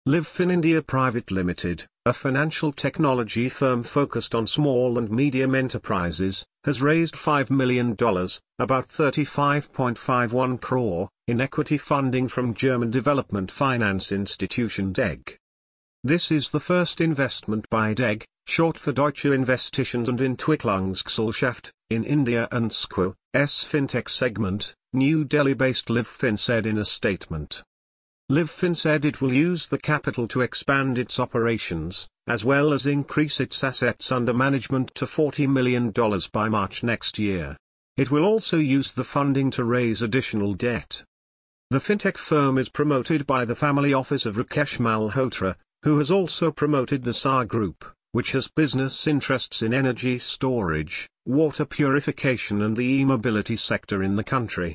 LiveFin India Private Limited, a financial technology firm focused on small and medium enterprises, has raised $5 million, about 35.51 crore, in equity funding from German development finance institution DEG. This is the first investment by DEG, short for Deutsche Investitions und Entwicklungsgesellschaft, in India and SQO's fintech segment, New Delhi-based LiveFin said in a statement. LiveFin said it will use the capital to expand its operations, as well as increase its assets under management to $40 million by March next year. It will also use the funding to raise additional debt. The fintech firm is promoted by the family office of Rakesh Malhotra, who has also promoted the SAR Group, which has business interests in energy storage, water purification and the e-mobility sector in the country.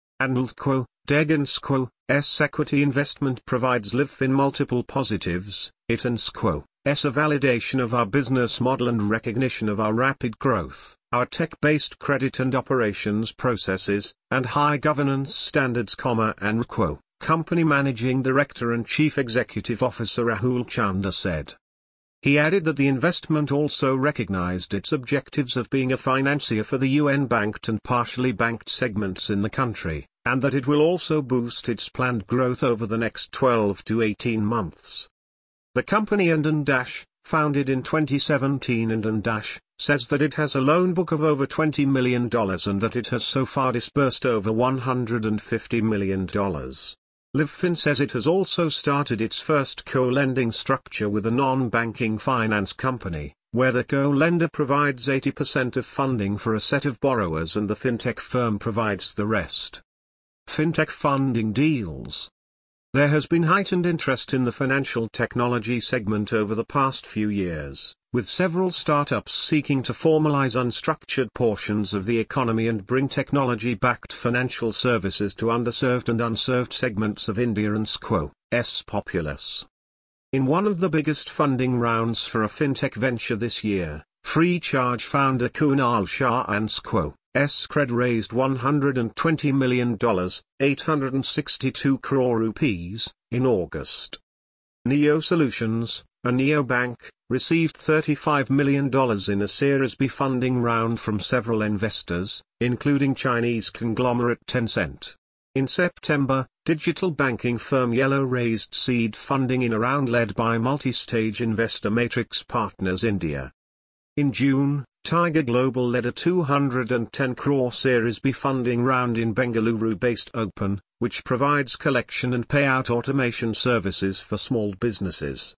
And DEG and SQO's equity investment provides LiveFin multiple positives. It and SQO's a validation of our business model and recognition of our rapid growth, our tech-based credit and operations processes, and high governance standards, and SQO, company managing director and chief executive officer Rahul Chanda said. He added that the investment also recognized its objectives of being a financier for the UN-banked and partially banked segments in the country, and that it will also boost its planned growth over the next 12 to 18 months. The company Dash, founded in 2017 Dash, says that it has a loan book of over $20 million and that it has so far disbursed over $150 million. LiveFin says it has also started its first co-lending structure with a non-banking finance company, where the co-lender provides 80% of funding for a set of borrowers and the fintech firm provides the rest. Fintech funding deals. There has been heightened interest in the financial technology segment over the past few years, with several startups seeking to formalize unstructured portions of the economy and bring technology-backed financial services to underserved and unserved segments of India and SQO's populace. In one of the biggest funding rounds for a fintech venture this year, FreeCharge founder Kunal Shah and SQO's Cred raised $120 million, 862 crore rupees, in August. Neo Solutions, a neobank, received $35 million in a Series B funding round from several investors, including Chinese conglomerate Tencent. In September, digital banking firm Yellow raised seed funding in a round led by multi-stage investor Matrix Partners India. In June, Tiger Global led a 210 crore Series B funding round in Bengaluru-based Open, which provides collection and payout automation services for small businesses.